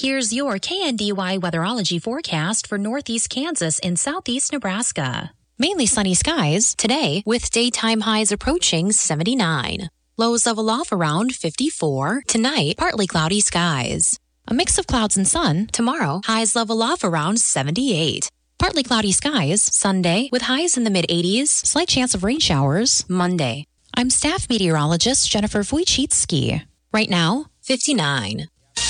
Here's your KNDY weatherology forecast for northeast Kansas and southeast Nebraska. Mainly sunny skies today with daytime highs approaching 79. Lows level off around 54. Tonight, partly cloudy skies. A mix of clouds and sun. Tomorrow, highs level off around 78. Partly cloudy skies Sunday with highs in the mid-80s. Slight chance of rain showers Monday. I'm staff meteorologist Jennifer Wojcicki. Right now, 59.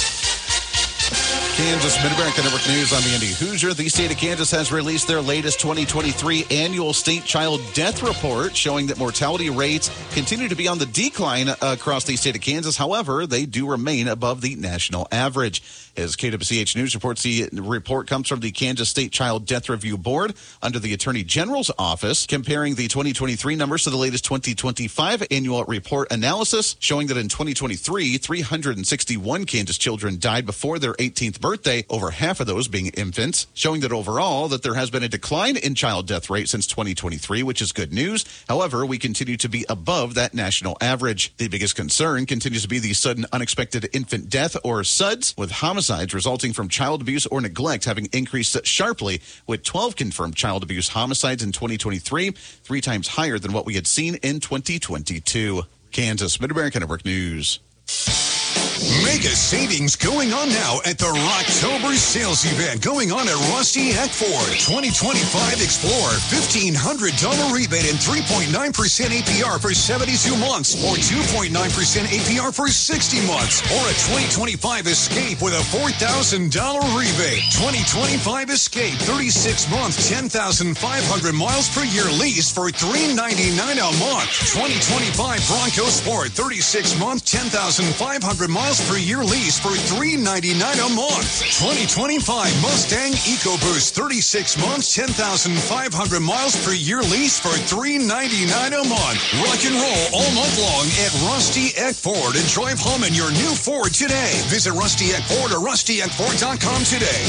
Kansas Mid-America Network News. I'm Andy Hoosier. The state of Kansas has released their latest 2023 annual state child death report, showing that mortality rates continue to be on the decline across the state of Kansas. However, they do remain above the national average. As KWCH News reports, the report comes from the Kansas State Child Death Review Board under the Attorney General's office, comparing the 2023 numbers to the latest 2025 annual report analysis, showing that in 2023, 361 Kansas children died before their 18th birthday, over half of those being infants, showing that overall that there has been a decline in child death rate since 2023, which is good news. However, we continue to be above that national average. The biggest concern continues to be the sudden unexpected infant death, or SUDS, with homicides resulting from child abuse or neglect having increased sharply, with 12 confirmed child abuse homicides in 2023, 3 times higher than what we had seen in 2022. Kansas Mid-America Network News. Mega savings going on now at the Rocktober sales event going on at Rusty Eck Ford. 2025 Explorer, $1,500 rebate and 3.9% APR for 72 months or 2.9% APR for 60 months. Or a 2025 Escape with a $4,000 rebate. 2025 Escape, 36 months, 10,500 miles per year lease for $399 a month. 2025 Bronco Sport, 36 months, 10,500 miles per year lease for $399 a month. 2025 Mustang EcoBoost, 36 months, 10,500 miles per year lease for $399 a month. Rock and roll all month long at Rusty Eck Ford and drive home in your new Ford today. Visit Rusty Eck Ford or rustyeckford.com today.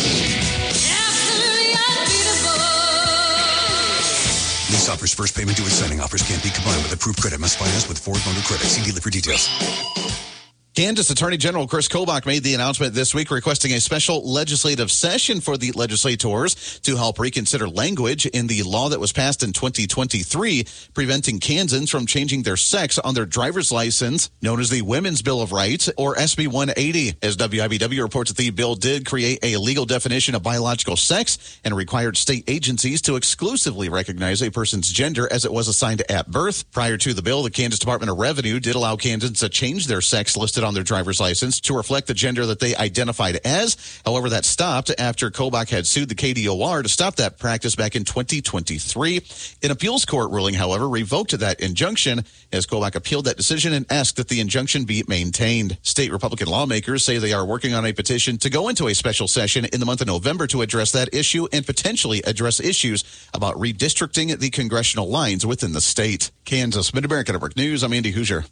Lease offers first payment due at signing. Offers can't be combined with approved credit. Must finance with Ford Motor Credit. See dealer for details. Kansas Attorney General Chris Kobach made the announcement this week requesting a special legislative session for the legislators to help reconsider language in the law that was passed in 2023, preventing Kansans from changing their sex on their driver's license, known as the Women's Bill of Rights, or SB 180. As WIBW reports that the bill did create a legal definition of biological sex and required state agencies to exclusively recognize a person's gender as it was assigned at birth. Prior to the bill, the Kansas Department of Revenue did allow Kansans to change their sex listed on their driver's license to reflect the gender that they identified as. However, that stopped after Kobach had sued the KDOR to stop that practice back in 2023. An appeals court ruling, however, revoked that injunction as Kobach appealed that decision and asked that the injunction be maintained. State Republican lawmakers say they are working on a petition to go into a special session in the month of November to address that issue and potentially address issues about redistricting the congressional lines within the state. Kansas Mid-America Network News, I'm Andy Hoosier.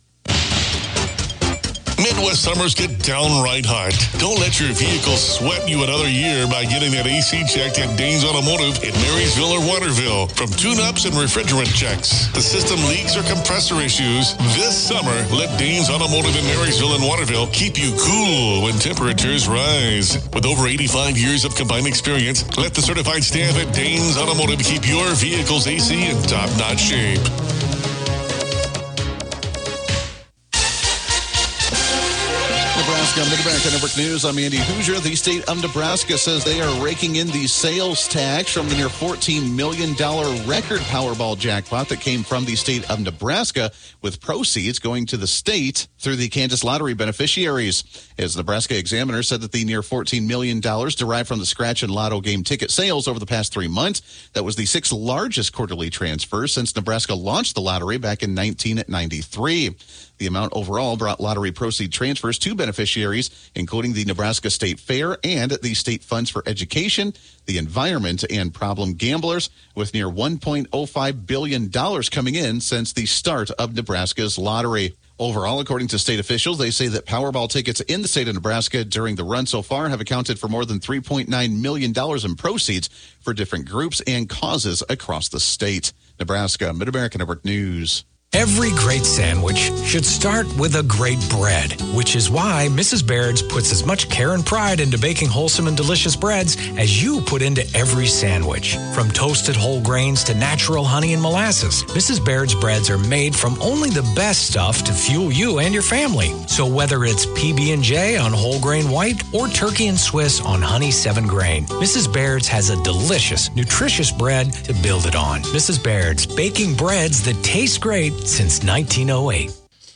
Midwest summers get downright hot. Don't let your vehicle sweat you another year by getting that AC checked at Danes Automotive in Marysville or Waterville. From tune-ups and refrigerant checks, the system leaks or compressor issues. This summer, let Danes Automotive in Marysville and Waterville keep you cool when temperatures rise. With over 85 years of combined experience, let the certified staff at Danes Automotive keep your vehicle's AC in top-notch shape. Mid-America Network News, I'm Andy Hoosier. The state of Nebraska says they are raking in the sales tax from the near $14 million record Powerball jackpot that came from the state of Nebraska, with proceeds going to the state through the Kansas Lottery beneficiaries. As the Nebraska Examiner said that the near $14 million derived from the scratch and lotto game ticket sales over the past 3 months. That was the 6th largest quarterly transfer since Nebraska launched the lottery back in 1993. The amount overall brought lottery proceed transfers to beneficiaries, including the Nebraska State Fair and the State Funds for Education, the Environment, and Problem Gamblers, with near $1.05 billion coming in since the start of Nebraska's lottery. Overall, according to state officials, they say that Powerball tickets in the state of Nebraska during the run so far have accounted for more than $3.9 million in proceeds for different groups and causes across the state. Nebraska Mid-America Network News. Every great sandwich should start with a great bread, which is why Mrs. Baird's puts as much care and pride into baking wholesome and delicious breads as you put into every sandwich. From toasted whole grains to natural honey and molasses, Mrs. Baird's breads are made from only the best stuff to fuel you and your family. So whether it's PB&J on whole grain white or turkey and Swiss on honey 7 grain, Mrs. Baird's has a delicious, nutritious bread to build it on. Mrs. Baird's, baking breads that taste great since 1908.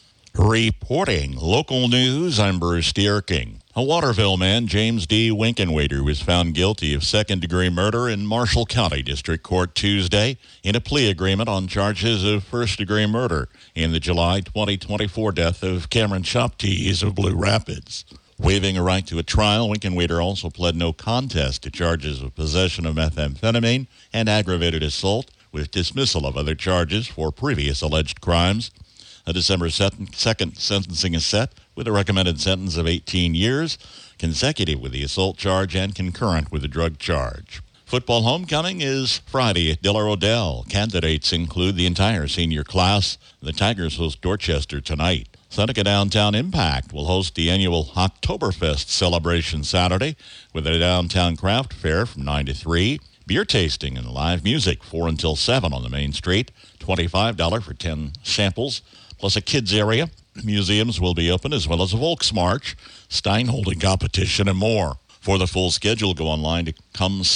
Reporting local news, I'm Bruce Dierking. A Waterville man, James D. Winkenwater, was found guilty of second-degree murder in Marshall County District Court Tuesday in a plea agreement on charges of first-degree murder in the July 2024 death of Cameron Shoptees of Blue Rapids. Waiving a right to a trial, Winkenwater also pled no contest to charges of possession of methamphetamine and aggravated assault, with dismissal of other charges for previous alleged crimes. A December 2nd sentencing is set with a recommended sentence of 18 years, consecutive with the assault charge and concurrent with the drug charge. Football homecoming is Friday at Diller Odell. Candidates include the entire senior class. The Tigers host Dorchester tonight. Seneca Downtown Impact will host the annual Oktoberfest celebration Saturday with a downtown craft fair from 9 to 3. Beer tasting and live music 4 until 7 on the main street. $25 for 10 samples, plus a kids area. Museums will be open, as well as a Volksmarch, Steinholding competition, and more. For the full schedule, go online to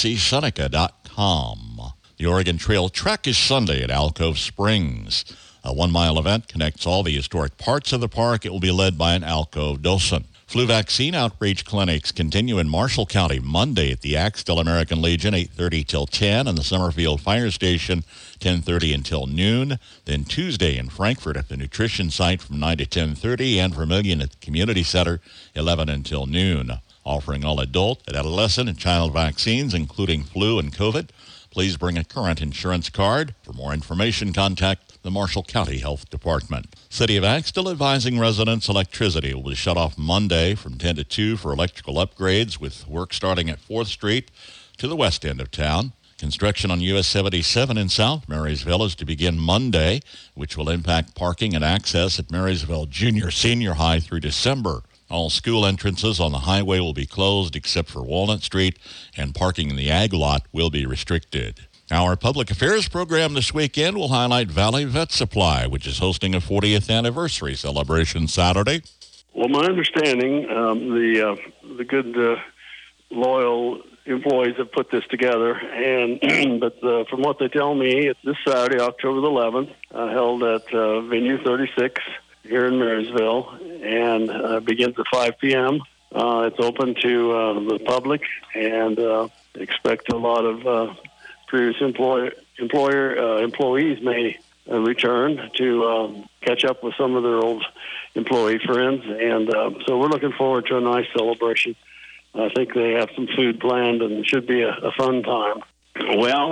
comeseeseneca.com. The Oregon Trail Trek is Sunday at Alcove Springs. A 1-mile event connects all the historic parts of the park. It will be led by an Alcove docent. Flu vaccine outreach clinics continue in Marshall County Monday at the Axtell American Legion, 8:30 till 10, and the Summerfield Fire Station, 10:30 until noon. Then Tuesday in Frankfort at the Nutrition Site from 9 to 10:30, and Vermillion at the Community Center, 11 until noon. Offering all adult and adolescent and child vaccines, including flu and COVID. Please bring a current insurance card. For more information, contact the Marshall County Health Department. City of Axtell advising residents electricity will be shut off Monday from 10 to 2 for electrical upgrades, with work starting at 4th Street to the west end of town. Construction on US 77 in South Marysville is to begin Monday, which will impact parking and access at Marysville Junior Senior High through December. All school entrances on the highway will be closed except for Walnut Street, and parking in the Ag Lot will be restricted. Our public affairs program this weekend will highlight Valley Vet Supply, which is hosting a 40th anniversary celebration Saturday. Well, my understanding, the good, loyal employees have put this together, but from what they tell me, it's this Saturday, October the 11th, held at Venue 36 here in Marysville, and begins at 5 p.m. It's open to the public, and expect a lot of previous employees may return to catch up with some of their old employee friends, and so we're looking forward to a nice celebration. I think they have some food planned, and it should be a fun time. Well,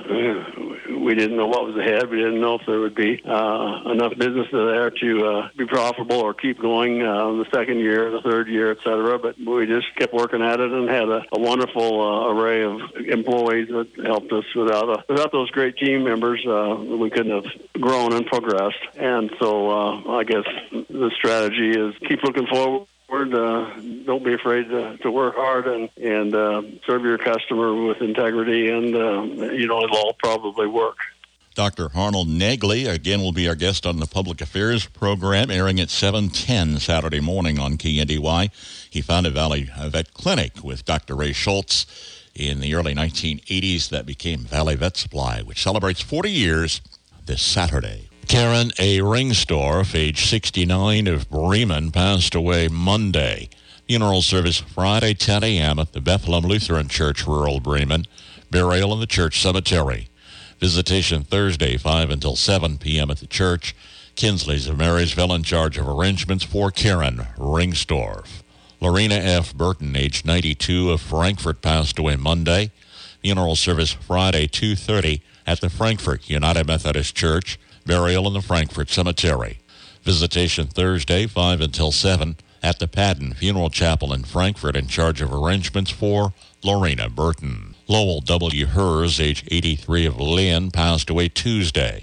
we didn't know what was ahead. We didn't know if there would be enough business there to be profitable or keep going the second year, the third year, et cetera. But we just kept working at it and had a wonderful array of employees that helped us. Without those great team members, we couldn't have grown and progressed. And so I guess the strategy is keep looking forward. Don't be afraid to work hard and serve your customer with integrity, and it'll all probably work. Dr. Arnold Nagley, again, will be our guest on the Public Affairs program, airing at 7:10 Saturday morning on KNDY. He founded Valley Vet Clinic with Dr. Ray Schultz in the early 1980s. That became Valley Vet Supply, which celebrates 40 years this Saturday. Karen A. Ringstorff, age 69, of Bremen, passed away Monday. Funeral service Friday, 10 a.m. at the Bethlehem Lutheran Church, rural Bremen. Burial in the church cemetery. Visitation Thursday, 5 until 7 p.m. at the church. Kinsley's of Marysville in charge of arrangements for Karen Ringstorff. Lorena F. Burton, age 92, of Frankfort, passed away Monday. Funeral service Friday, 2:30 at the Frankfort United Methodist Church. Burial in the Frankfort Cemetery. Visitation Thursday, 5 until 7, at the Padden Funeral Chapel in Frankfort, in charge of arrangements for Lorena Burton. Lowell W. Hers, age 83, of Lynn, passed away Tuesday.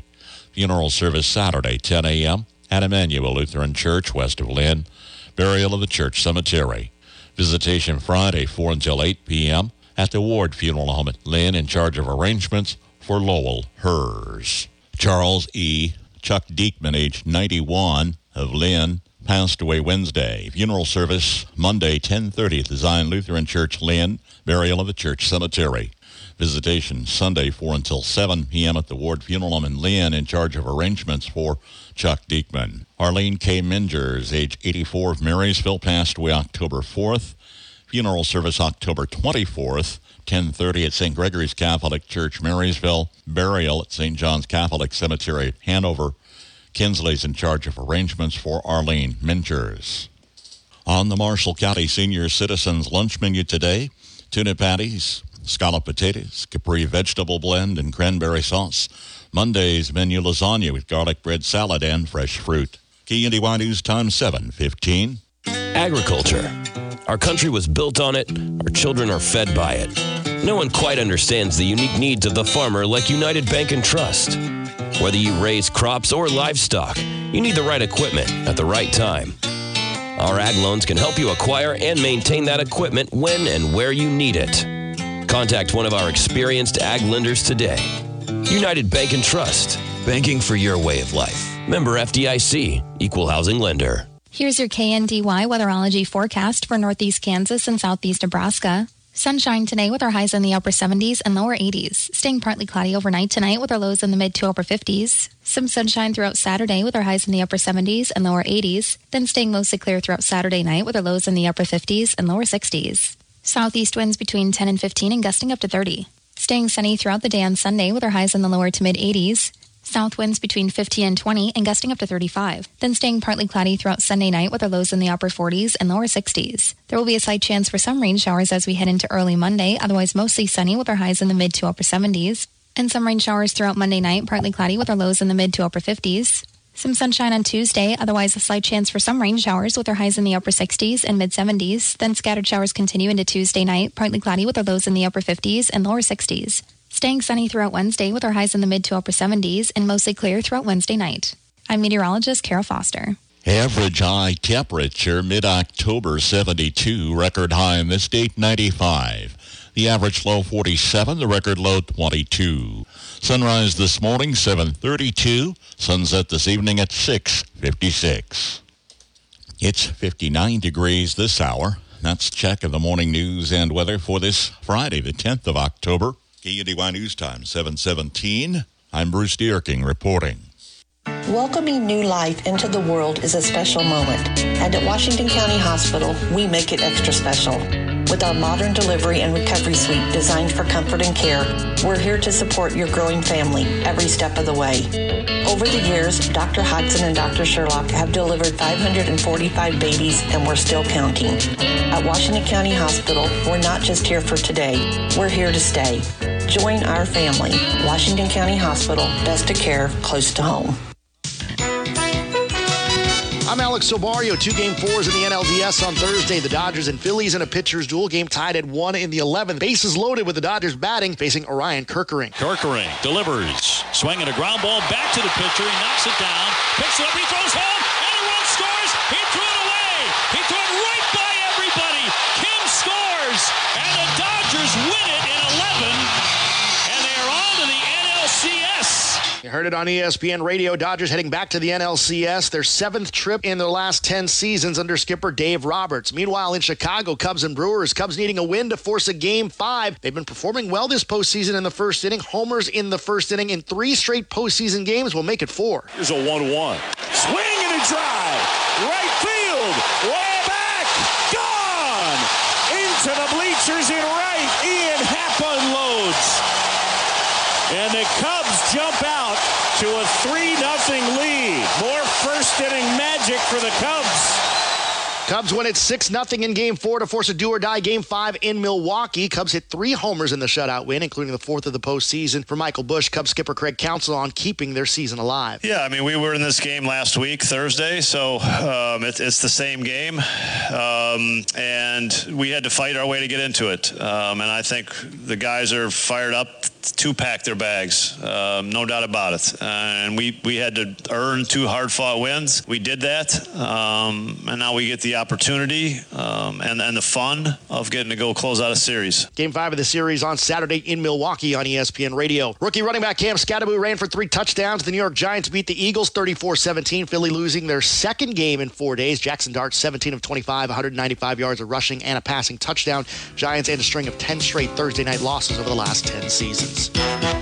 Funeral service Saturday, 10 a.m. at Emmanuel Lutheran Church, west of Lynn. Burial of the church cemetery. Visitation Friday, 4 until 8 p.m. at the Ward Funeral Home at Lynn, in charge of arrangements for Lowell Hers. Charles E. Chuck Diekman, age 91, of Lynn, passed away Wednesday. Funeral service Monday, 10:30 at the Zion Lutheran Church, Lynn. Burial of the church cemetery. Visitation Sunday, 4 until 7 p.m. at the Ward Funeral Home in Lynn, in charge of arrangements for Chuck Diekman. Arlene K. Mingers, age 84, of Marysville, passed away October 4th. Funeral service October 24th, 10:30 at St. Gregory's Catholic Church, Marysville. Burial at St. John's Catholic Cemetery, Hanover. Kinsley's in charge of arrangements for Arlene Mingers. On the Marshall County Senior Citizens lunch menu today, tuna patties, scallop potatoes, Capri vegetable blend, and cranberry sauce. Monday's menu, lasagna with garlic bread salad and fresh fruit. KNDY News Time, 7:15. Agriculture. Our country was built on it. Our children are fed by it. No one quite understands the unique needs of the farmer like United Bank and Trust. Whether you raise crops or livestock, you need the right equipment at the right time. Our ag loans can help you acquire and maintain that equipment when and where you need it. Contact one of our experienced ag lenders today. United Bank and Trust. Banking for your way of life. Member FDIC. Equal housing lender. Here's your KNDY weatherology forecast for northeast Kansas and southeast Nebraska. Sunshine today with our highs in the upper 70s and lower 80s. Staying partly cloudy overnight tonight with our lows in the mid to upper 50s. Some sunshine throughout Saturday with our highs in the upper 70s and lower 80s. Then staying mostly clear throughout Saturday night with our lows in the upper 50s and lower 60s. Southeast winds between 10 and 15 and gusting up to 30. Staying sunny throughout the day on Sunday with our highs in the lower to mid 80s. South winds between 15 and 20 and gusting up to 35. Then staying partly cloudy throughout Sunday night with our lows in the upper 40s and lower 60s. There will be a slight chance for some rain showers as we head into early Monday, otherwise mostly sunny with our highs in the mid to upper 70s. And some rain showers throughout Monday night, partly cloudy with our lows in the mid to upper 50s. Some sunshine on Tuesday, otherwise a slight chance for some rain showers with our highs in the upper 60s and mid 70s. Then scattered showers continue into Tuesday night, partly cloudy with our lows in the upper 50s and lower 60s. Staying sunny throughout Wednesday with our highs in the mid to upper 70s and mostly clear throughout Wednesday night. I'm meteorologist Kara Foster. Average high temperature mid-October 72, record high in this date 95. The average low 47, the record low 22. Sunrise this morning 7:32, sunset this evening at 6:56. It's 59 degrees this hour. That's check of the morning news and weather for this Friday, the 10th of October. KNDY News Time, 7:17. I'm Bruce Dierking reporting. Welcoming new life into the world is a special moment, and at Washington County Hospital, we make it extra special. With our modern delivery and recovery suite designed for comfort and care, we're here to support your growing family every step of the way. Over the years, Dr. Hodson and Dr. Sherlock have delivered 545 babies, and we're still counting. At Washington County Hospital, we're not just here for today, we're here to stay. Join our family. Washington County Hospital, best of care, close to home. I'm Alex Sobario. 2 Game 4s in the NLDS on Thursday. The Dodgers and Phillies in a pitcher's duel. Game tied at 1 in the 11th. Bases loaded with the Dodgers batting, facing Orion Kerkering. Kerkering delivers. Swinging a ground ball back to the pitcher. He knocks it down. Picks it up. He throws home. And a run scores. He threw it away. He threw it right by everybody. Kim scores. And the Dodgers win it in 11. And they are on to the NLCS. You heard it on ESPN Radio. Dodgers heading back to the NLCS, their 7th trip in their last 10 seasons under skipper Dave Roberts. Meanwhile, in Chicago, Cubs and Brewers. Cubs needing a win to force a Game 5. They've been performing well this postseason in the first inning. Homers in the first inning in 3 straight postseason games will make it 4. Here's a 1-1. Swing and a drive. Right field. Way back. Gone. Into the bleachers in right. Ian Happ unloads. And the Cubs jump out to a 3-0 lead. More first-inning magic for the Cubs. Cubs win it 6-0 in Game 4 to force a do-or-die Game 5 in Milwaukee. Cubs hit 3 homers in the shutout win, including the 4th of the postseason for Michael Busch. Cubs skipper Craig Counsell on keeping their season alive. Yeah, I mean, we were in this game last week, Thursday, so it's the same game, and we had to fight our way to get into it. And I think the guys are fired up two-pack their bags, no doubt about it. And we had to earn 2 hard-fought wins. We did that, and now we get the opportunity and the fun of getting to go close out a series. Game 5 of the series on Saturday in Milwaukee on ESPN Radio. Rookie running back Cam Scatterbo ran for 3 touchdowns. The New York Giants beat the Eagles 34-17. Philly losing their second game in 4 days. Jackson Dart, 17 of 25, 195 yards of rushing and a passing touchdown. Giants end a string of 10 straight Thursday night losses over the last 10 seasons.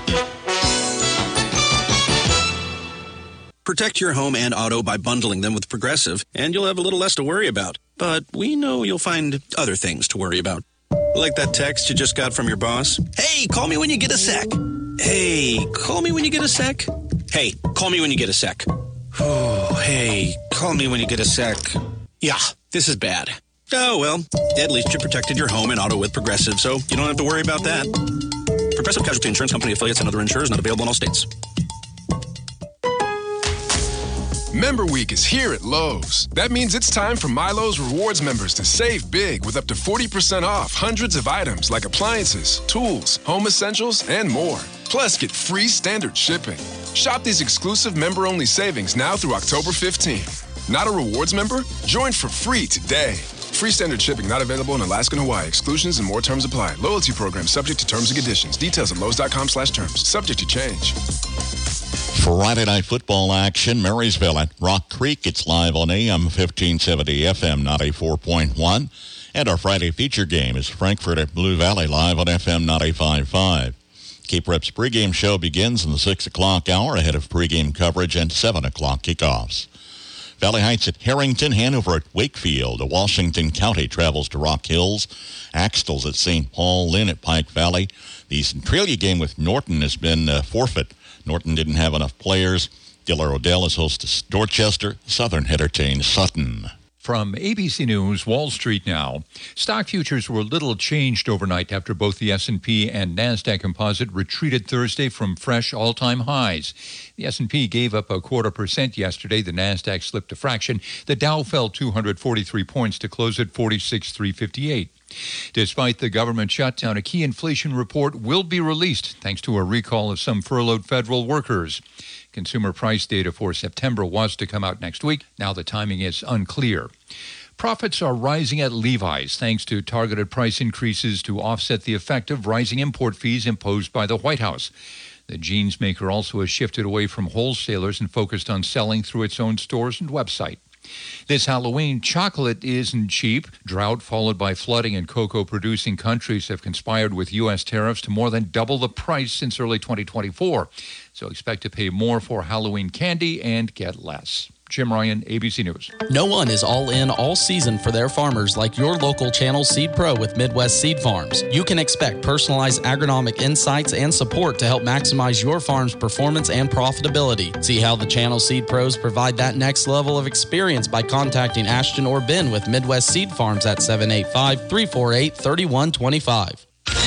Protect your home and auto by bundling them with Progressive, and you'll have a little less to worry about. But we know you'll find other things to worry about. Like that text you just got from your boss. Hey, call me when you get a sec. Hey, call me when you get a sec. Hey, call me when you get a sec. Oh, hey, call me when you get a sec. Yeah, this is bad. Oh, well, at least you protected your home and auto with Progressive, so you don't have to worry about that. Progressive Casualty Insurance Company, affiliates, and other insurers not available in all states. Member Week is here at Lowe's. That means it's time for MyLowe's Rewards members to save big with up to 40% off hundreds of items like appliances, tools, home essentials, and more. Plus, get free standard shipping. Shop these exclusive member-only savings now through October 15th. Not a rewards member? Join for free today. Free standard shipping not available in Alaska and Hawaii. Exclusions and more terms apply. Loyalty program subject to terms and conditions. Details at Lowe's.com/terms. Subject to change. Friday night football action, Marysville at Rock Creek. It's live on AM 1570, FM 94.1. And our Friday feature game is Frankfort at Blue Valley, live on FM 95.5. Cape Rep's pregame show begins in the 6 o'clock hour ahead of pregame coverage and 7 o'clock kickoffs. Valley Heights at Harrington, Hanover at Wakefield. Washington County travels to Rock Hills. Axtell's at St. Paul, Lynn at Pike Valley. The Centralia game with Norton has been forfeit. Norton didn't have enough players. Diller Odell is host to Dorchester. Southern entertains Sutton. From ABC News, Wall Street now. Stock futures were little changed overnight after both the S&P and NASDAQ composite retreated Thursday from fresh all-time highs. The S&P gave up 0.25% yesterday. The NASDAQ slipped a fraction. The Dow fell 243 points to close at 46,358. Despite the government shutdown, a key inflation report will be released thanks to a recall of some furloughed federal workers. Consumer price data for September was to come out next week. Now the timing is unclear. Profits are rising at Levi's thanks to targeted price increases to offset the effect of rising import fees imposed by the White House. The jeans maker also has shifted away from wholesalers and focused on selling through its own stores and website. This Halloween, chocolate isn't cheap. Drought followed by flooding in cocoa-producing countries have conspired with U.S. tariffs to more than double the price since early 2024. So expect to pay more for Halloween candy and get less. Jim Ryan, ABC News. No one is all in all season for their farmers like your local Channel Seed Pro with Midwest Seed Farms. You can expect personalized agronomic insights and support to help maximize your farm's performance and profitability. See how the Channel Seed Pros provide that next level of experience by contacting Ashton or Ben with Midwest Seed Farms at 785-348-3125.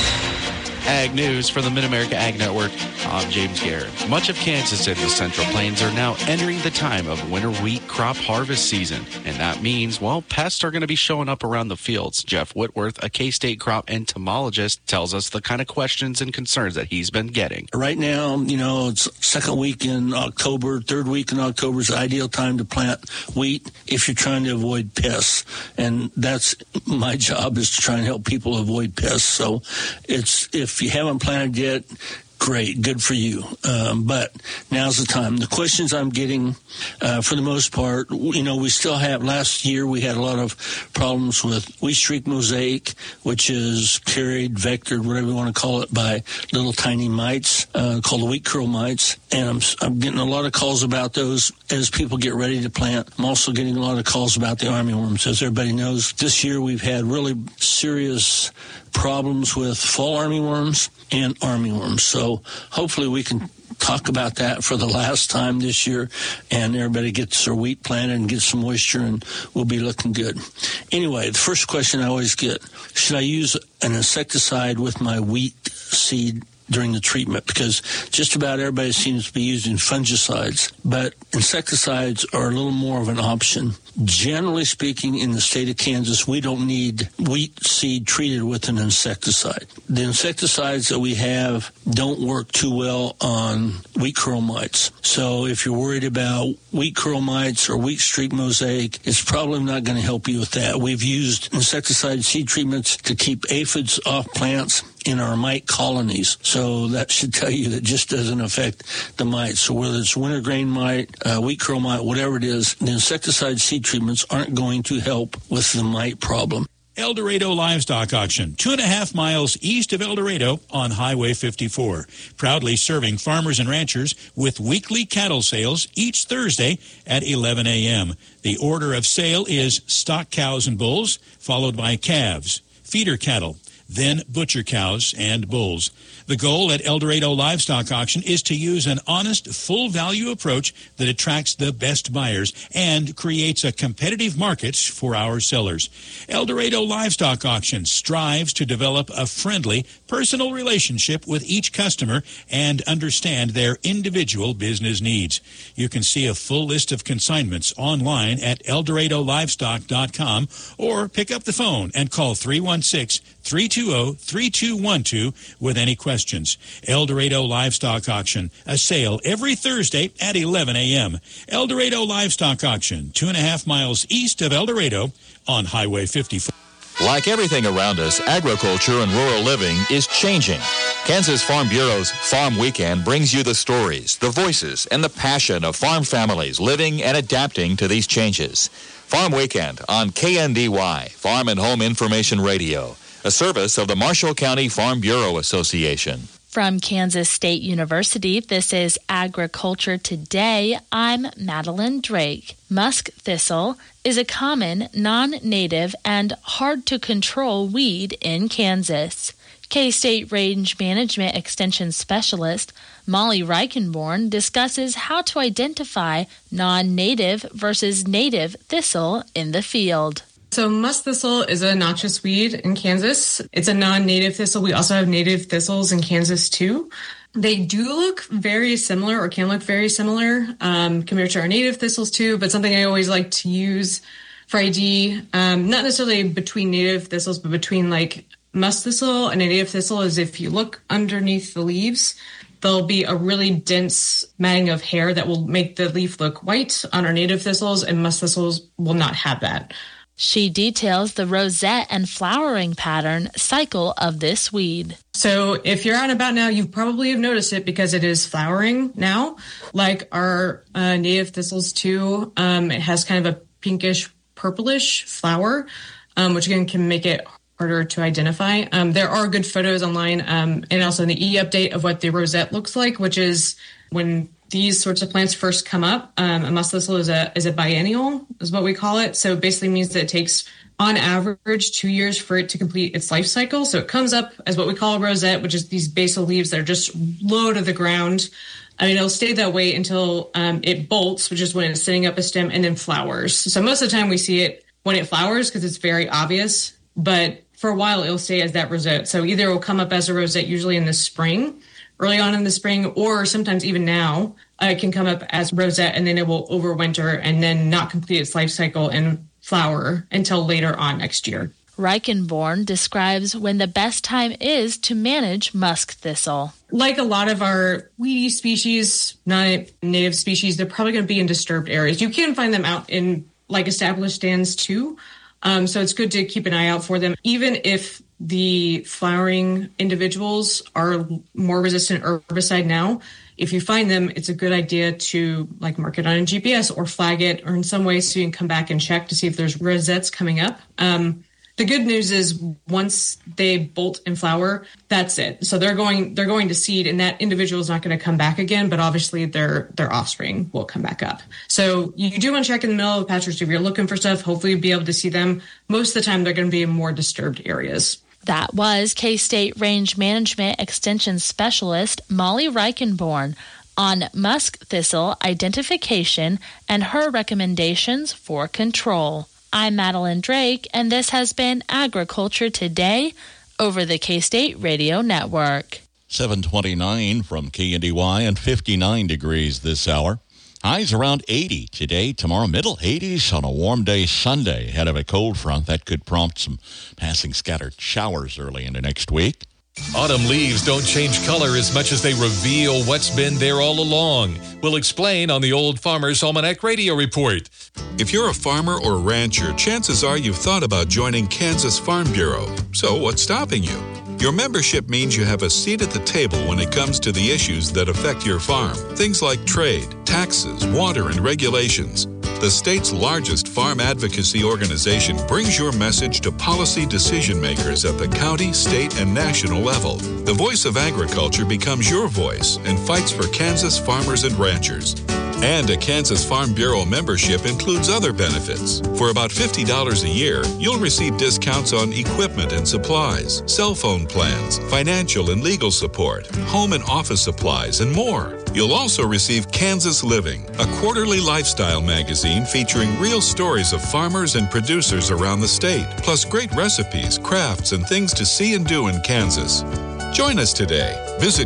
Ag News for the Mid-America Ag Network. I'm James Garrett. Much of Kansas and the Central Plains are now entering the time of winter wheat crop harvest season. And that means, well, pests are going to be showing up around the fields. Jeff Whitworth, a K-State crop entomologist, tells us the kind of questions and concerns that he's been getting. Right now, it's second week in October, third week in October is the ideal time to plant wheat if you're trying to avoid pests. And that's my job, is to try and help people avoid pests. So if you haven't planted yet, great, good for you. But now's the time. The questions I'm getting, for the most part, we still have, last year we had a lot of problems with wheat streak mosaic, which is carried, vectored, whatever you want to call it, by little tiny mites, called the wheat curl mites. And I'm getting a lot of calls about those as people get ready to plant. I'm also getting a lot of calls about the armyworms. As everybody knows, this year we've had really serious problems with fall armyworms and armyworms. So hopefully we can talk about that for the last time this year, and everybody gets their wheat planted and gets some moisture, and we'll be looking good. Anyway, the first question I always get, should I use an insecticide with my wheat seed during the treatment because just about everybody seems to be using fungicides, but insecticides are a little more of an option. Generally speaking, in the state of Kansas, we don't need wheat seed treated with an insecticide. The insecticides that we have don't work too well on wheat curl mites. So if you're worried about wheat curl mites or wheat streak mosaic, it's probably not going to help you with that. We've used insecticide seed treatments to keep aphids off plants in our mite colonies. So that should tell you that it just doesn't affect the mites. So whether it's wintergreen mite, wheat curl mite, whatever it is, the insecticide seed treatments aren't going to help with the mite problem. El Dorado Livestock Auction, 2.5 miles east of El Dorado on Highway 54. Proudly serving farmers and ranchers with weekly cattle sales each Thursday at 11 a.m. The order of sale is stock cows and bulls, followed by calves, feeder cattle, then butcher cows and bulls. The goal at El Dorado Livestock Auction is to use an honest, full-value approach that attracts the best buyers and creates a competitive market for our sellers. El Dorado Livestock Auction strives to develop a friendly, personal relationship with each customer and understand their individual business needs. You can see a full list of consignments online at ElDoradoLivestock.com or pick up the phone and call 316-320-3212 with any questions. El Dorado Livestock Auction, a sale every Thursday at 11 a.m. El Dorado Livestock Auction, 2.5 miles east of El Dorado on Highway 54. Like everything around us, agriculture and rural living is changing. Kansas Farm Bureau's Farm Weekend brings you the stories, the voices, and the passion of farm families living and adapting to these changes. Farm Weekend on KNDY, Farm and Home Information Radio, a service of the Marshall County Farm Bureau Association. From Kansas State University, this is Agriculture Today. I'm Madeline Drake. Musk thistle is a common, non-native, and hard-to-control weed in Kansas. K-State Range Management Extension Specialist Molly Reichenborn discusses how to identify non-native versus native thistle in the field. So musk thistle is a noxious weed in Kansas. It's a non-native thistle. We also have native thistles in Kansas too. They do look very similar or can look very similar compared to our native thistles too, but something I always like to use for ID, not necessarily between native thistles, but between like musk thistle and a native thistle is if you look underneath the leaves, there'll be a really dense matting of hair that will make the leaf look white on our native thistles, and musk thistles will not have that. She details the rosette and flowering pattern cycle of this weed. So if you're out and about now, you probably have noticed it because it is flowering now, like our native thistles too. It has kind of a pinkish, purplish flower, which again can make it harder to identify. There are good photos online and also in the e-update of what the rosette looks like, which is when these sorts of plants first come up. A musk thistle is a biennial, is what we call it. So it basically means that it takes, on average, 2 years for it to complete its life cycle. So it comes up as what we call a rosette, which is these basal leaves that are just low to the ground. And it'll stay that way until it bolts, which is when it's setting up a stem, and then flowers. So most of the time we see it when it flowers because it's very obvious. But for a while, it'll stay as that rosette. So either it will come up as a rosette usually in the spring, early on in the spring, or sometimes even now, it can come up as rosette and then it will overwinter and then not complete its life cycle and flower until later on next year. Reichenborn describes when the best time is to manage musk thistle. Like a lot of our weedy species, non-native species, they're probably going to be in disturbed areas. You can find them out in like established stands too. So it's good to keep an eye out for them, even if the flowering individuals are more resistant herbicide now. If you find them, it's a good idea to like mark it on a GPS or flag it or in some way so you can come back and check to see if there's rosettes coming up. The good news is once they bolt and flower, that's it. So they're going to seed, and that individual is not going to come back again, but obviously their offspring will come back up. So you do want to check in the middle of the patches if you're looking for stuff. Hopefully you'll be able to see them. Most of the time they're going to be in more disturbed areas. That was K-State Range Management Extension Specialist Molly Reichenborn on musk thistle identification and her recommendations for control. I'm Madeline Drake, and this has been Agriculture Today over the K-State Radio Network. 7:29 from KNDY and 59 degrees this hour. Highs around 80 today, tomorrow, middle 80s on a warm day Sunday ahead of a cold front that could prompt some passing scattered showers early into next week. Autumn leaves don't change color as much as they reveal what's been there all along. We'll explain on the Old Farmer's Almanac Radio Report. If you're a farmer or rancher, chances are you've thought about joining Kansas Farm Bureau. So what's stopping you? Your membership means you have a seat at the table when it comes to the issues that affect your farm. Things like trade, taxes, water, and regulations. The state's largest farm advocacy organization brings your message to policy decision makers at the county, state, and national level. The voice of agriculture becomes your voice and fights for Kansas farmers and ranchers. And a Kansas Farm Bureau membership includes other benefits. For about $50 a year, you'll receive discounts on equipment and supplies, cell phone plans, financial and legal support, home and office supplies, and more. You'll also receive Kansas Living, a quarterly lifestyle magazine featuring real stories of farmers and producers around the state, plus great recipes, crafts, and things to see and do in Kansas. Join us today. Visit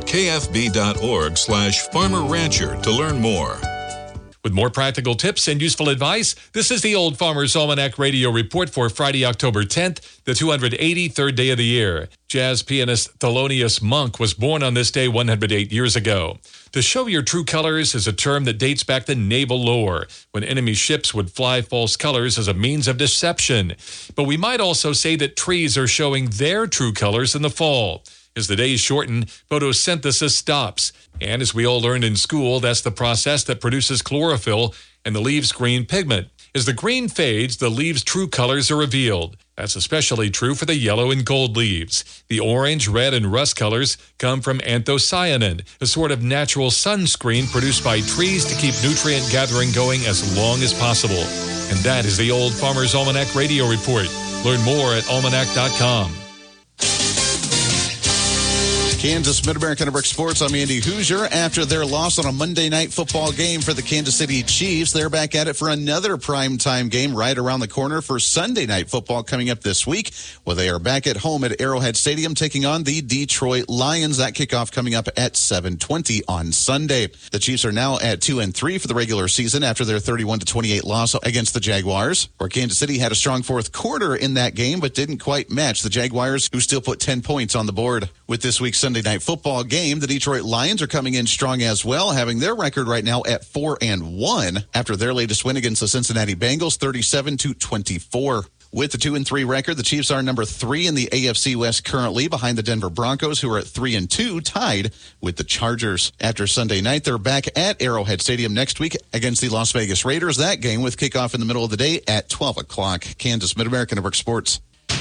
kfb.org/farmer-rancher to learn more. With more practical tips and useful advice, this is the Old Farmer's Almanac Radio Report for Friday, October 10th, the 283rd day of the year. Jazz pianist Thelonious Monk was born on this day 108 years ago. To show your true colors is a term that dates back to naval lore, when enemy ships would fly false colors as a means of deception. But we might also say that trees are showing their true colors in the fall. As the days shorten, photosynthesis stops. And as we all learned in school, that's the process that produces chlorophyll and the leaves' green pigment. As the green fades, the leaves' true colors are revealed. That's especially true for the yellow and gold leaves. The orange, red, and rust colors come from anthocyanin, a sort of natural sunscreen produced by trees to keep nutrient gathering going as long as possible. And that is the Old Farmer's Almanac Radio Report. Learn more at almanac.com. Kansas Mid-America Network Sports. I'm Andy Hoosier. After their loss on a Monday night football game for the Kansas City Chiefs, they're back at it for another primetime game right around the corner for Sunday night football coming up this week. Well, they are back at home at Arrowhead Stadium taking on the Detroit Lions. That kickoff coming up at 7:20 on Sunday. The Chiefs are now at 2-3 for the regular season after their 31-28 loss against the Jaguars, where Kansas City had a strong fourth quarter in that game but didn't quite match the Jaguars, who still put 10 points on the board. With this week's Sunday night football game, the Detroit Lions are coming in strong as well, having their record right now at 4-1 after their latest win against the Cincinnati Bengals, 37-24. With the 2-3 record, the Chiefs are number 3 in the AFC West currently, behind the Denver Broncos, who are at 3-2, tied with the Chargers. After Sunday night, they're back at Arrowhead Stadium next week against the Las Vegas Raiders. That game with kickoff in the middle of the day at 12 o'clock. Kansas Mid-America Network Sports.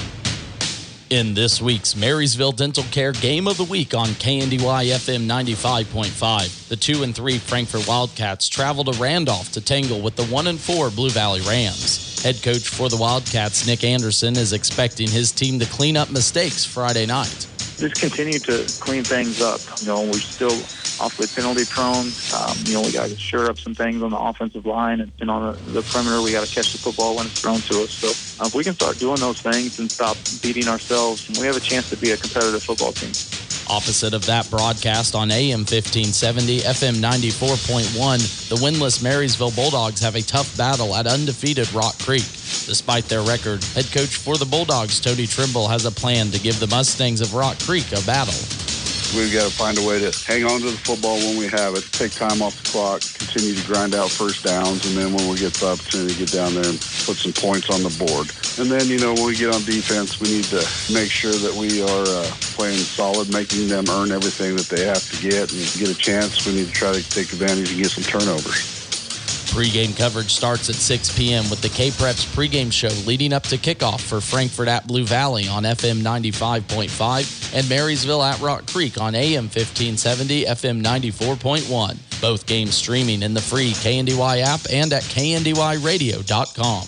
In this week's Marysville Dental Care Game of the Week on KNDY FM 95.5, the 2-3 Frankfort Wildcats travel to Randolph to tangle with the 1-4 Blue Valley Rams. Head coach for the Wildcats, Nick Anderson, is expecting his team to clean up mistakes Friday night. Just continue to clean things up. We're still awfully penalty prone. We got to shore up some things on the offensive line, and on the perimeter, we got to catch the football when it's thrown to us. So if we can start doing those things and stop beating ourselves, we have a chance to be a competitive football team. Opposite of that broadcast on AM 1570, FM 94.1, the winless Marysville Bulldogs have a tough battle at undefeated Rock Creek. Despite their record, head coach for the Bulldogs, Tony Trimble, has a plan to give the Mustangs of Rock Creek a battle. We've got to find a way to hang on to the football when we have it, take time off the clock, continue to grind out first downs, and then when we get the opportunity to get down there and put some points on the board. And then, when we get on defense, we need to make sure that we are playing solid, making them earn everything that they have to get, and get a chance. We need to try to take advantage and get some turnovers. Pre-game coverage starts at 6 p.m. with the K-Preps pregame show leading up to kickoff for Frankfort at Blue Valley on FM 95.5 and Marysville at Rock Creek on AM 1570, FM 94.1. Both games streaming in the free KNDY app and at KNDYradio.com.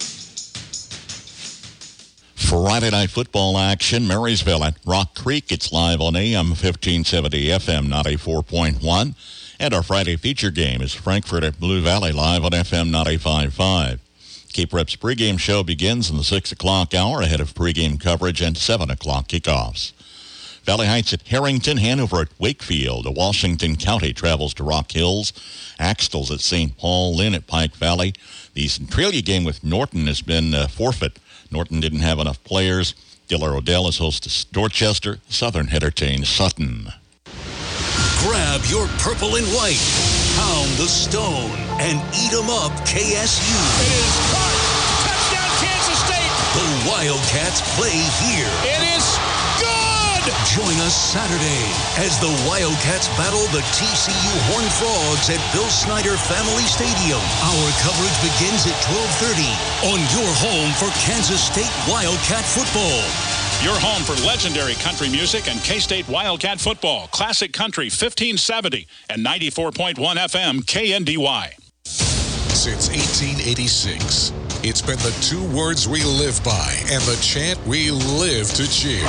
Friday night football action, Marysville at Rock Creek. It's live on AM 1570, FM 94.1. And our Friday feature game is Frankfort at Blue Valley, live on FM 95.5. K-Prep's pregame show begins in the 6 o'clock hour ahead of pregame coverage and 7 o'clock kickoffs. Valley Heights at Harrington, Hanover at Wakefield. Washington County travels to Rock Hills. Axtell's at St. Paul. Lynn at Pike Valley. The Centralia game with Norton has been forfeit. Norton didn't have enough players. Diller Odell is host to Dorchester. Southern entertains Sutton. Grab your purple and white, pound the stone, and eat 'em up, KSU. It is caught. Touchdown, Kansas State. The Wildcats play here. It is good. Join us Saturday as the Wildcats battle the TCU Horned Frogs at Bill Snyder Family Stadium. Our coverage begins at 12:30 on your home for Kansas State Wildcat football. Your home for legendary country music and K-State Wildcat football. Classic Country 1570 and 94.1 FM KNDY. Since 1886, it's been the two words we live by and the chant we live to cheer.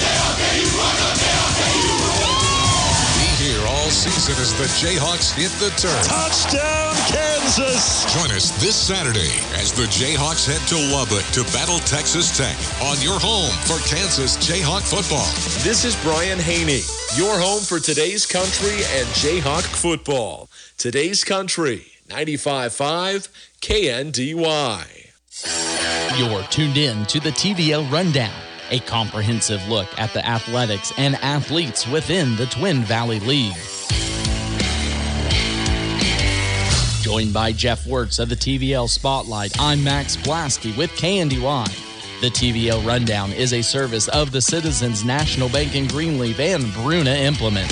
Be here all season as the Jayhawks hit the turf. Touchdown, Kansas. Join us this Saturday as the Jayhawks head to Lubbock to battle Texas Tech on your home for Kansas Jayhawk football. This is Brian Haney, your home for today's country and Jayhawk football. Today's country, 95.5 KNDY. You're tuned in to the TVL Rundown, a comprehensive look at the athletics and athletes within the Twin Valley League. Joined by Jeff Wirtz of the TVL Spotlight, I'm Max Blasky with KNDY. The TVL Rundown is a service of the Citizens National Bank in Greenleaf and Bruna Implement.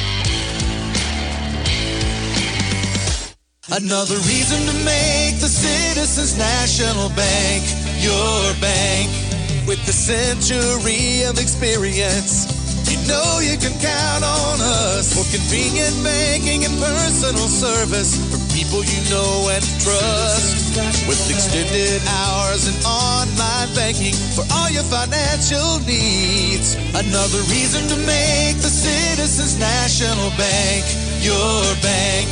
Another reason to make the Citizens National Bank your bank. With the century of experience, you know you can count on us for convenient banking and personal service for people you know and trust. With extended hours and online banking for all your financial needs. Another reason to make the Citizens National Bank your bank.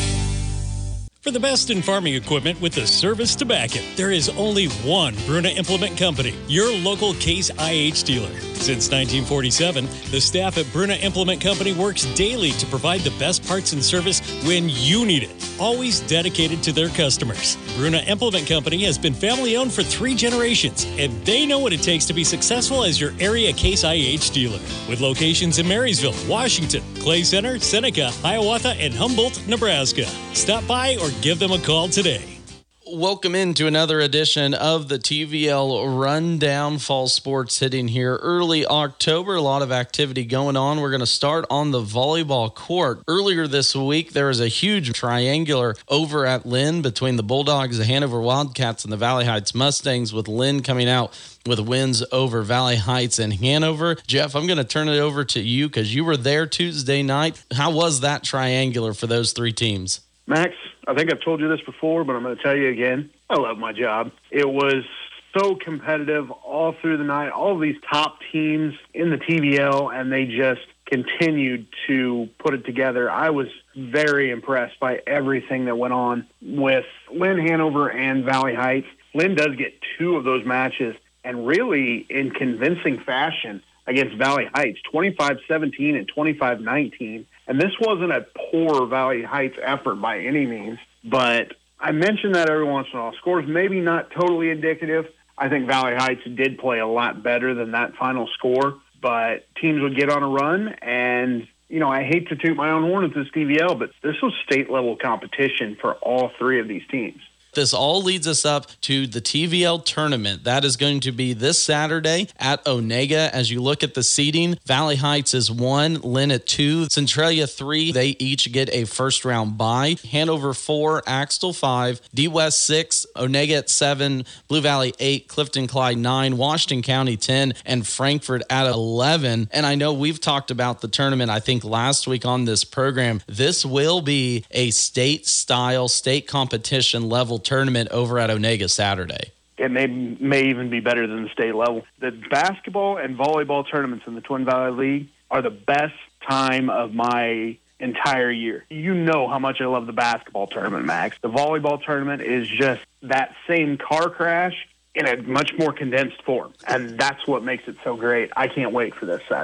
For the best in farming equipment with the service to back it, there is only one Bruna Implement Company, your local Case IH dealer. Since 1947, the staff at Bruna Implement Company works daily to provide the best parts and service when you need it, always dedicated to their customers. Bruna Implement Company has been family-owned for 3 generations, and they know what it takes to be successful as your area Case IH dealer. With locations in Marysville, Washington, Clay Center, Seneca, Hiawatha, and Humboldt, Nebraska. Stop by or give them a call today. Welcome into another edition of the TVL Rundown. Fall sports hitting here early October. A lot of activity going on. We're going to start on the volleyball court. Earlier this week, there was a huge triangular over at Lynn between the Bulldogs, the Hanover Wildcats, and the Valley Heights Mustangs, with Lynn coming out with wins over Valley Heights and Hanover. Jeff, I'm going to turn it over to you because you were there Tuesday night. How was that triangular for those 3 teams? Max, I think I've told you this before, but I'm going to tell you again. I love my job. It was so competitive all through the night. All of these top teams in the TVL, and they just continued to put it together. I was very impressed by everything that went on with Lynn, Hanover, and Valley Heights. Lynn does get 2 of those matches, and really in convincing fashion against Valley Heights, 25-17 and 25-19. And this wasn't a poor Valley Heights effort by any means, but I mention that every once in a while. Scores maybe not totally indicative. I think Valley Heights did play a lot better than that final score, but teams would get on a run, and, you know, I hate to toot my own horn at this TVL, but this was state-level competition for all 3 of these teams. This all leads us up to the TVL tournament. That is going to be this Saturday at Onega. As you look at the seeding, Valley Heights is 1, Lynn at 2, Centralia 3. They each get a first-round bye. Hanover 4, Axtell 5, D West 6, Onega at 7, Blue Valley 8, Clifton Clyde 9, Washington County 10, and Frankfort at 11. And I know we've talked about the tournament, I think, last week on this program. This will be a state-style, state competition level tournament over at Onega Saturday. It may even be better than the state level. The basketball and volleyball tournaments in the Twin Valley League are the best time of my entire year. You know how much I love the basketball tournament, Max. The volleyball tournament is just that same car crash in a much more condensed form, and that's what makes it so great. I can't wait for this Saturday.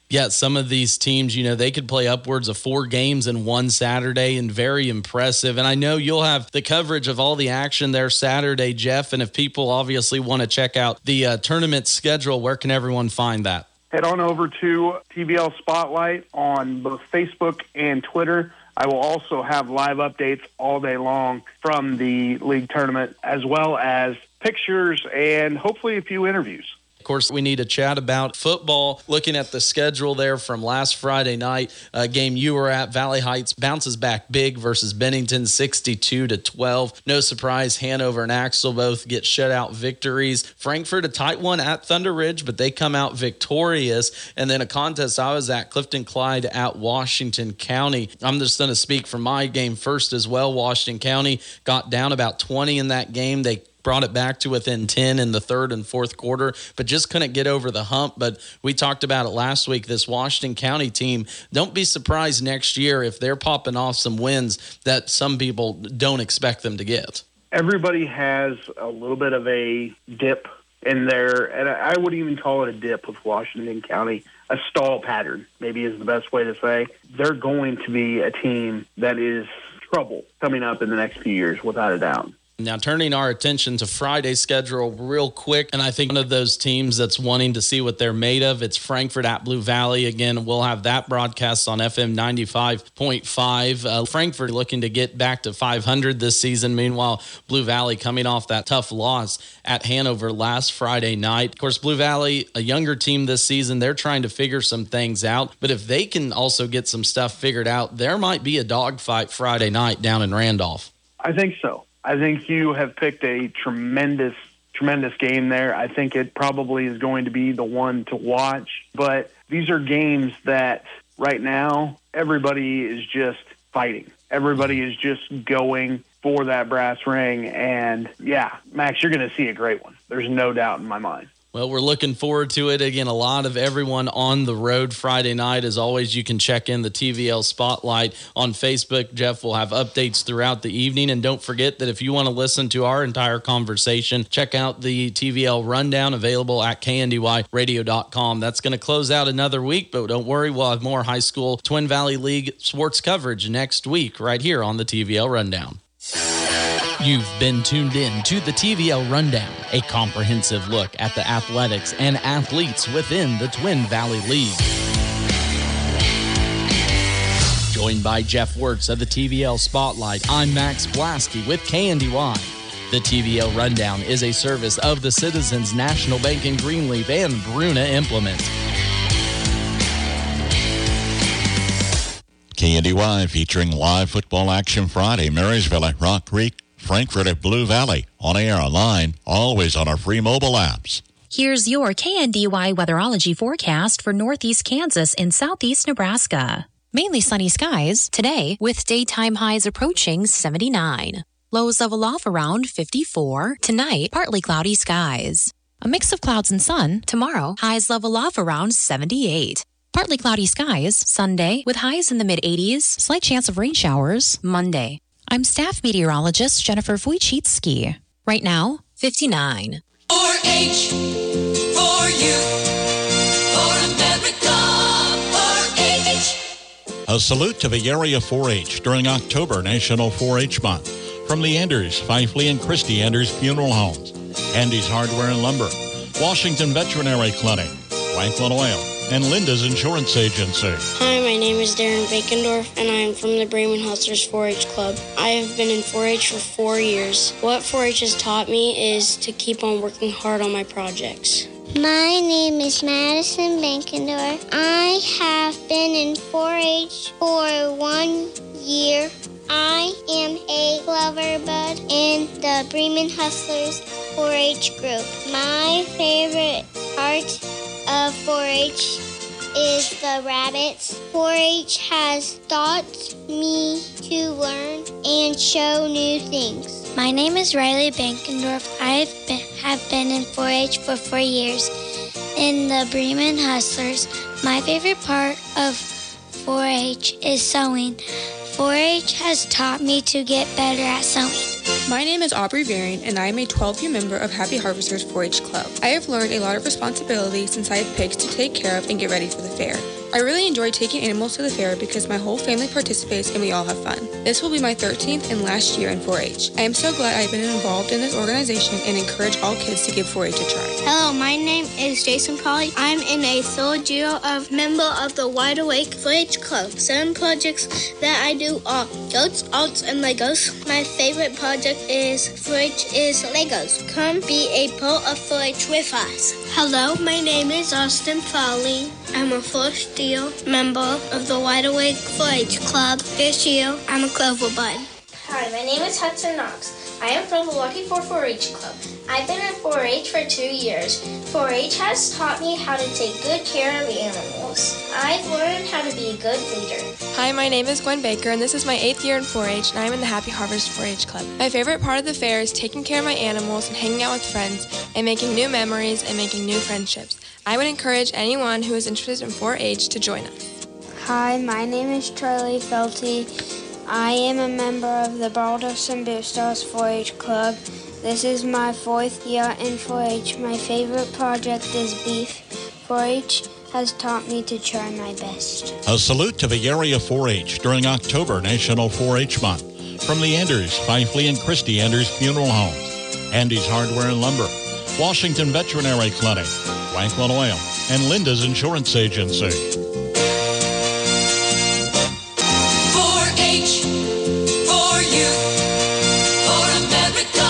Yeah, some of these teams, they could play upwards of 4 games in one Saturday, and very impressive. And I know you'll have the coverage of all the action there Saturday, Jeff. And if people obviously want to check out the tournament schedule, where can everyone find that? Head on over to TVL Spotlight on both Facebook and Twitter. I will also have live updates all day long from the league tournament, as well as pictures and hopefully a few interviews. Of course, we need to chat about football. Looking at the schedule there from last Friday night, game you were at, Valley Heights bounces back big versus Bennington, 62-12. No surprise, Hanover and Axel both get shutout victories. Frankfort, a tight one at Thunder Ridge, but they come out victorious. And then a contest I was at, Clifton Clyde at Washington County. I'm just going to speak for my game first as well. Washington County got down about 20 in that game. They brought it back to within 10 in the third and fourth quarter, but just couldn't get over the hump. But we talked about it last week, this Washington County team. Don't be surprised next year if they're popping off some wins that some people don't expect them to get. Everybody has a little bit of a dip in there, and I wouldn't even call it a dip with Washington County. A stall pattern, maybe, is the best way to say. They're going to be a team that is trouble coming up in the next few years, without a doubt. Now, turning our attention to Friday's schedule real quick, and I think one of those teams that's wanting to see what they're made of, it's Frankfort at Blue Valley. Again, we'll have that broadcast on FM 95.5. Frankfort looking to get back to 500 this season. Meanwhile, Blue Valley coming off that tough loss at Hanover last Friday night. Of course, Blue Valley, a younger team this season, they're trying to figure some things out. But if they can also get some stuff figured out, there might be a dogfight Friday night down in Randolph. I think so. I think you have picked a tremendous game there. I think it probably is going to be the one to watch. But these are games that right now everybody is just fighting. Everybody is just going for that brass ring. And, yeah, Max, you're going to see a great one. There's no doubt in my mind. Well, we're looking forward to it. Again, a lot of everyone on the road Friday night. As always, you can check in the TVL Spotlight on Facebook. Jeff will have updates throughout the evening. And don't forget that if you want to listen to our entire conversation, check out the TVL Rundown available at kndyradio.com. That's going to close out another week, but don't worry, we'll have more high school Twin Valley League sports coverage next week right here on the TVL Rundown. You've been tuned in to the TVL Rundown, a comprehensive look at the athletics and athletes within the Twin Valley League. Joined by Jeff Wertz of the TVL Spotlight, I'm Max Blasky with KNDY. The TVL Rundown is a service of the Citizens National Bank in Greenleaf and Bruna Implement. KNDY featuring live football action Friday, Marysville at Rock Creek, Frankfort at Blue Valley. On air, online, always on our free mobile apps. Here's your KNDY weatherology forecast for northeast Kansas and southeast Nebraska. Mainly sunny skies today with daytime highs approaching 79. Lows level off around 54. Tonight, partly cloudy skies. A mix of clouds and sun. Tomorrow, highs level off around 78. Partly cloudy skies Sunday with highs in the mid-80s. Slight chance of rain showers Monday. I'm staff meteorologist Jennifer Wojcicki. Right now, 59. 4-H, for you, for America, 4-H. A salute to the area 4-H during October National 4-H Month. From the Anders, Fifely and Christy Anders Funeral Homes, Andy's Hardware and Lumber, Washington Veterinary Clinic, Franklin Oil, and Linda's Insurance Agency. Hi, my name is Darren Bakendorf, and I am from the Bremen Hustlers 4-H Club. I have been in 4-H for 4 years. What 4-H has taught me is to keep on working hard on my projects. My name is Madison Bankendorf. I have been in 4-H for 1 year. I am a Clover Bud in the Bremen Hustlers 4-H group. My favorite part of 4-H is the rabbits. 4-H has taught me to learn and show new things. My name is Riley Bankendorf. I have been in 4-H for 4 years in the Bremen Hustlers. My favorite part of 4-H is sewing. 4-H has taught me to get better at sewing. My name is Aubrey Varian, and I am a 12-year member of Happy Harvesters 4-H Club. I have learned a lot of responsibility since I have pigs to take care of and get ready for the fair. I really enjoy taking animals to the fair because my whole family participates and we all have fun. This will be my 13th and last year in 4-H. I am so glad I've been involved in this organization and encourage all kids to give 4-H a try. Hello, my name is Jason Crawley. I'm in a third year of member of the Wide Awake 4-H Club. Some projects that I do are goats, arts, and Legos. My favorite project is 4-H is Legos. Come be a part of 4-H with us. Hello, my name is Austin Fowley. I'm a first year member of the Wide Awake 4-H Club. This year, I'm a Clover Bud. Hi, my name is Hudson Knox. I am from the Lucky 4-H Club. I've been in 4-H for 2 years. 4-H has taught me how to take good care of animals. I've learned how to be a good leader. Hi, my name is Gwen Baker, and this is my 8th year in 4-H, and I'm in the Happy Harvest 4-H Club. My favorite part of the fair is taking care of my animals and hanging out with friends and making new memories and making new friendships. I would encourage anyone who is interested in 4-H to join us. Hi, my name is Charlie Felty. I am a member of the Baldos and Boosters 4-H Club. This is my 4th year in 4-H. My favorite project is beef. 4-H has taught me to try my best. A salute to the area 4-H during October National 4-H Month from the Anders, Fifely and Christy Anders Funeral Home, Andy's Hardware and Lumber, Washington Veterinary Clinic, Franklin Oil, and Linda's Insurance Agency. 4-H, for you, for America,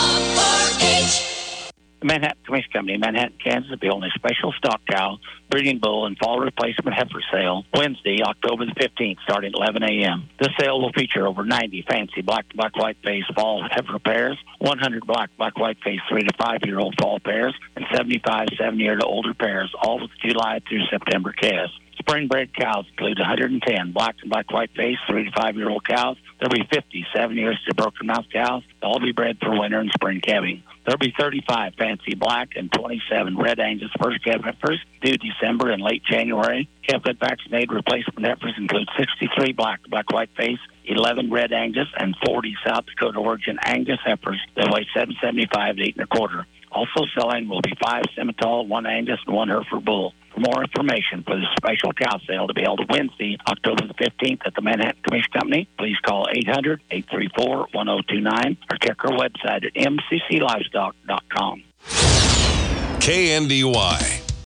4-H. The Manhattan Commission Company, Manhattan, Kansas, will be holding a special stock cow, breeding bull, and fall replacement heifer sale Wednesday, October the 15th, starting at 11 a.m. This sale will feature over 90 fancy black to black white face fall heifer pairs, 100 black white face 3 to 5 year old fall pairs, and 75 7-year to older pairs, all with July through September calves. Spring bred cows include 110 black and black white face 3 to 5 year old cows. There'll be 50 7 years to broken mouth cows. They'll all be bred for winter and spring calving. There'll be 35 fancy black and 27 red Angus first calf heifers due December and late January. Calf-fed vaccinated replacement heifers include 63 black white face, 11 red Angus, and 40 South Dakota origin Angus heifers that weigh 775 to 8 1/4. Also selling will be 5 Simmental, 1 Angus, and 1 Hereford bull. For more information for the special cow sale to be held Wednesday, October the 15th at the Manhattan Commission Company, please call 800-834-1029 or check our website at mcclivestock.com. KNDY